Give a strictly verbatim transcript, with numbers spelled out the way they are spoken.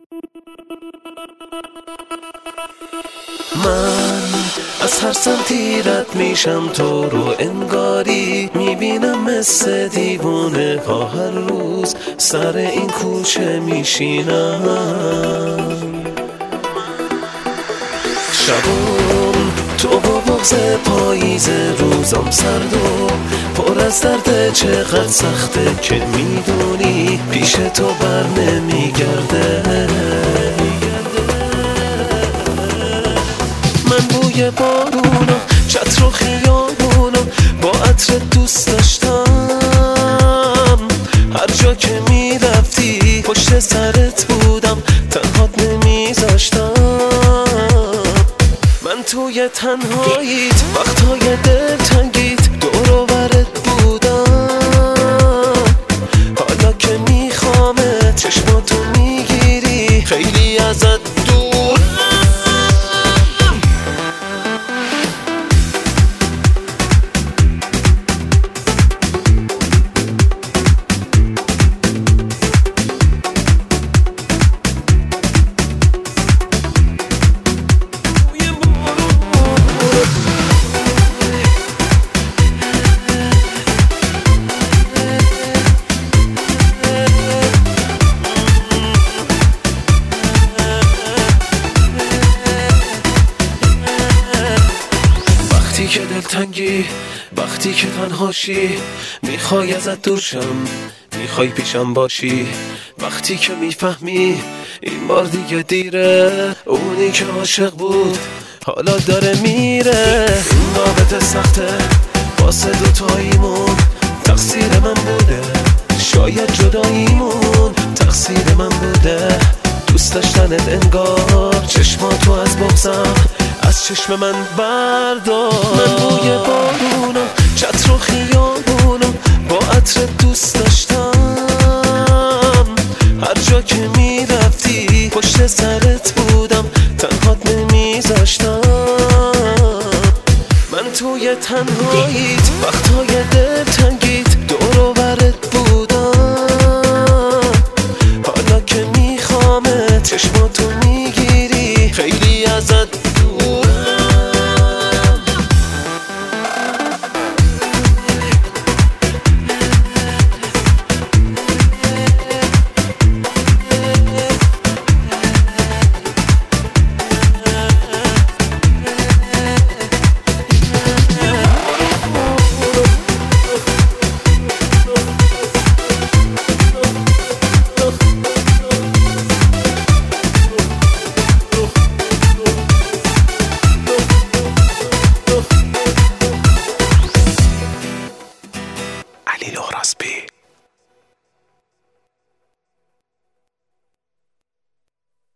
من از هر سمتی رد میشم تو رو انگاری میبینم مثل دیوونه ها هر روز سر این کوچه میشینم. شبم تو با بغض پاییز روزم سرد و پر از درد چقدر سخته که میدونی پیش تو بر نمیگرده. من بوی بارونو چتر و خیابونو با عطر دوست داشتم. هر جا که میرفتی پشت سرت بودم تنهات نمیذاشتم. من توی تنهاییت وقتهای دلتنگیت دور و برت بودم. حالا که میخوامت چشماتو میگیری خیلی ازت دور. وقتی که دلتنگی، وقتی که تنهاشی، میخوای ازت دور شم، میخوای پیشم باشی. وقتی که میفهمی این بار دیگه دیره، اونی که عاشق بود حالا داره میره. این رابطه سخته واسه دوتاییمون، تقصیر من بوده، شاید جداییمون تقصیر من بوده. دوست داشتنت انگار چشماتو از بغضم از چشم من بردار. من بوی بارونو چتر و خیابونو با عطر دوست داشتم. هر جا که میرفتی پشت سرت بودم تنهات نمیذاشتم. من توی تنهاییت وقتهای دلتنگیت دور و برت بودم. حالا که میخوامت چشماتو میگیری خیلی ازت دور. علی لوراسبی